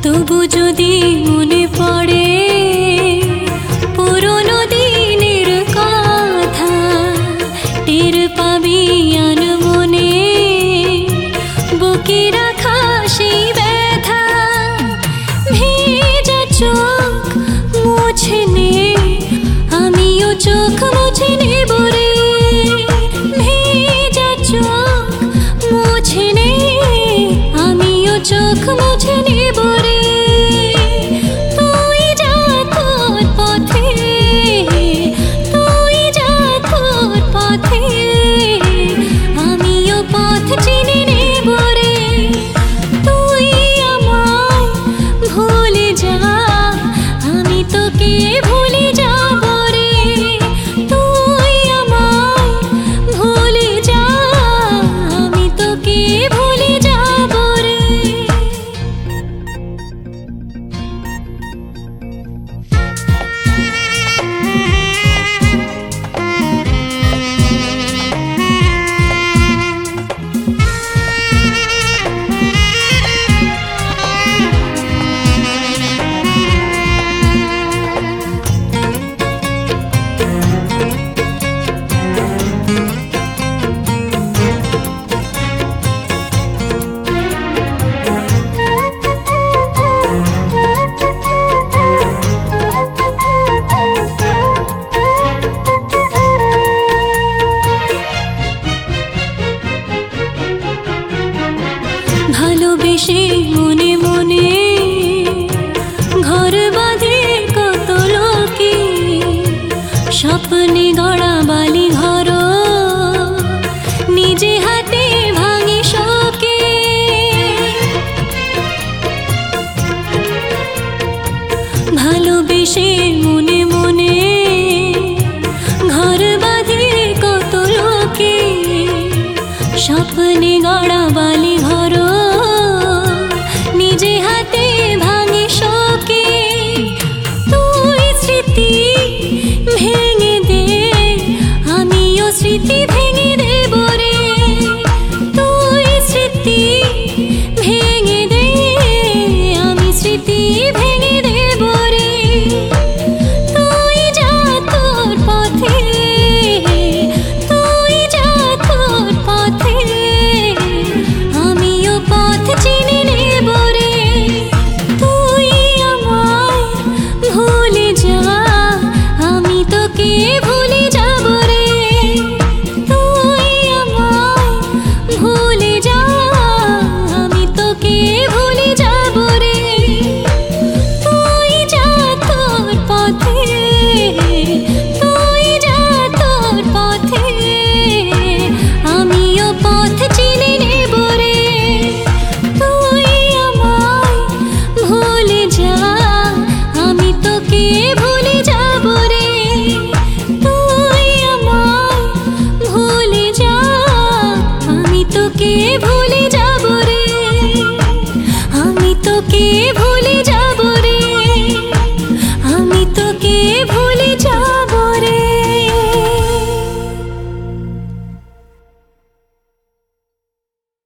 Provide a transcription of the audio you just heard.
তবু যদি মনে পড়ে পুরনো দিনের কথা, টের পাবি আনমনে বুকে রাখা সেই ব্যথা। ভেজা চোখ মুছে নে, আমিও চোখ মুছে নেব রে। ভেজা চোখ মুছে নে, আমিও চোখ মুছে নেব রে। তুই যা তোর পথে, তুই যা তোর পথে, আমিও পথ চিনে নেব রে। তুই আমায় ভুলে যা, আমি তোকে ভুলে যাব রে। তুই আমায় ভুলে যা, আমি তোকে ভুলে যাব রে। ভালোবেসে মনে মনে ঘর বাঁধে কত লোকে, স্বপ্নে গড়া বালি ঘর নিজে হাতে ভাঙে শোকে। ভালোবেসে